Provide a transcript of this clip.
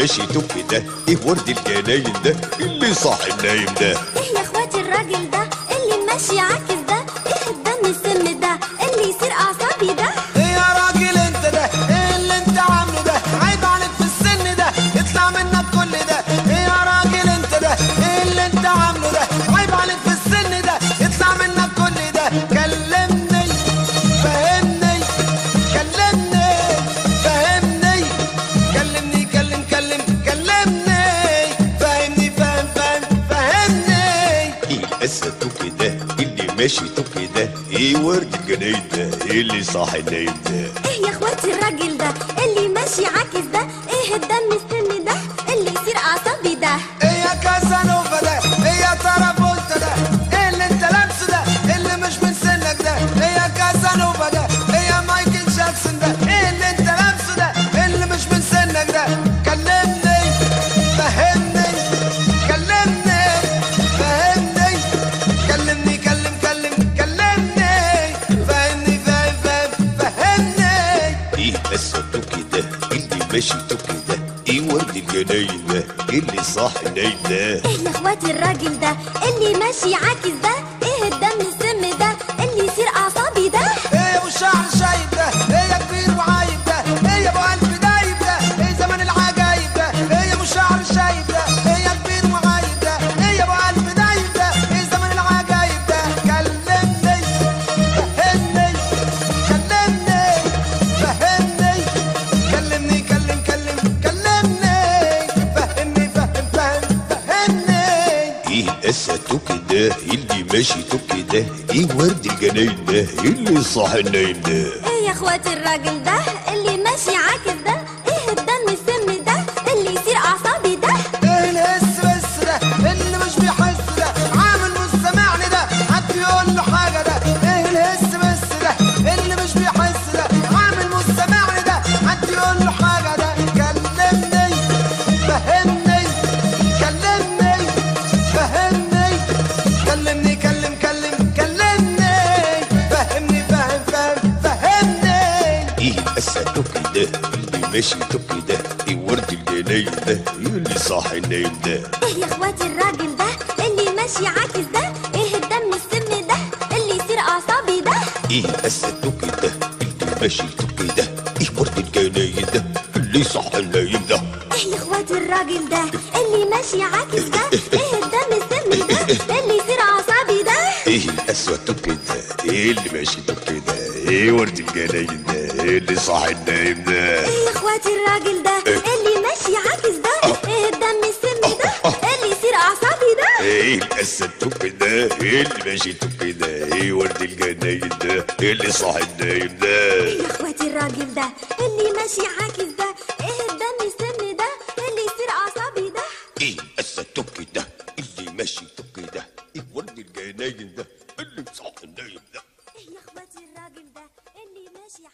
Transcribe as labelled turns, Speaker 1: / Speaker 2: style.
Speaker 1: ماشي توك ده؟ ايه ورد الجناين ده اللي صاحي النايم ده؟
Speaker 2: ايه يا اخواتي الراجل ده اللي ماشي عاكس ده؟ ايه الدم السم ده اللي يصير اعصابي ده؟
Speaker 3: ايه يا راجل انت ده؟ ايه اللي انت عامله ده؟ عيب عليك في السن ده، اطلع منك كل ده. ايه يا راجل انت ده؟ ايه اللي انت عامله ده؟ عيب عليك في السن ده، اطلع منك كل ده. كلمني فهمني، كلمني فهمني، كلمني كلمني فهمني، فهمني.
Speaker 1: ايه الاسد توك ده اللي ماشي توك ده؟ ايه ورد الجناين ده اللي صاحي النايم ده؟
Speaker 2: ايه يا اخواتي الراجل ده اللي ماشي عاكس ده؟ ايه الدم السم ده اللي يصير اعصابي ده؟
Speaker 3: ايه يا كازانوفا ده؟ ايه يا ترابولتا ده؟ ايه اللي انت لابسه ده اللي مش من سنك ده؟ ايه يا كازانوفا ده؟ ايه يا مايكل جاكسون ده؟ ايه اللي انت لابسه ده اللي مش من سنك ده؟ كلمني فهمني، كلمني فهمني، كلمني كلمني فهمني، فهمني.
Speaker 1: ايه الاسد توك ده اللي ماشي توك ده؟ ايه ورد الجناين ده اللي صاحي النايم ده؟
Speaker 2: ايه يا اخواتي الراجل ده اللي ماشي عاكس ده؟ ايه الدم السم ده اللي يصير اعصابي ده؟
Speaker 3: ايه يا ابو الشعر الشايب ده؟ ايه يا كبير وعايب ده؟ ايه يا ابو قلب دايب ده؟ ايه زمن العجايب ده؟ ايه يا ابو الشعر الشايب ده؟ ايه يا كبير وعايب ده؟ ايه يا ابو قلب دايب ده؟ ايه زمن العجايب ده؟ كلمني فهمني، كلمني فهمني، كلمني كلمني فهمني، فهمني.
Speaker 1: ايه الاسد توك ده اللي ماشي توك ده؟ ايه ورد الجناين ده اللي صاحي النايم ده؟
Speaker 2: ايه يا اخواتي الراجل ده اللي ماشي عاكس ده؟ ايه الدم السم ده اللي يصير اعصابي ده؟
Speaker 3: ايه الهس بس ده اللي مش بيحس ده؟ عامل مستمعني ده، حد يقول له حاجه ده. ايه الهس بس ده اللي مش بيحس ده؟ عامل مستمعني ده، حد يقول له حاجه ده. كلمني فهمني، كلمني فهمني، كلمني كلمني فهمني، فهمني.
Speaker 1: ايه الاسد توك ده اللي ماشي توك ده؟ ايه ورد الجناين ده اللي صاحي النايم ده؟
Speaker 2: ايه يا اخواتي الراجل ده اللي ماشي عاكس ده؟ ايه الدم السم ده اللي يصير اعصابي ده؟
Speaker 1: ايه الاسد توك ده اللي ماشي توك ده؟ ايه ورد الجناين ده اللي صاحي النايم ده؟
Speaker 2: ايه يا اخواتي الراجل ده اللي ماشي عاكس ده؟ ايه الدم السم ده اللي يصير اعصابي ده؟
Speaker 1: ايه الاسود توك ده ايه اللي ماشي توك ده؟ ايه ورد الجناين ده اللي صاحي النايم ده؟
Speaker 2: ايه يا اخواتي الراجل ده اللي ماشي عاكس ده؟ ايه الدم السم ده اللي يصير اعصابي ده؟
Speaker 1: ايه الاسد توك ده ايه اللي ماشي توك ده؟ ايه ورد الجناين ده اللي صاحي النايم ده؟
Speaker 2: ايه يا اخواتي الراجل ده اللي ماشي عاكس ده؟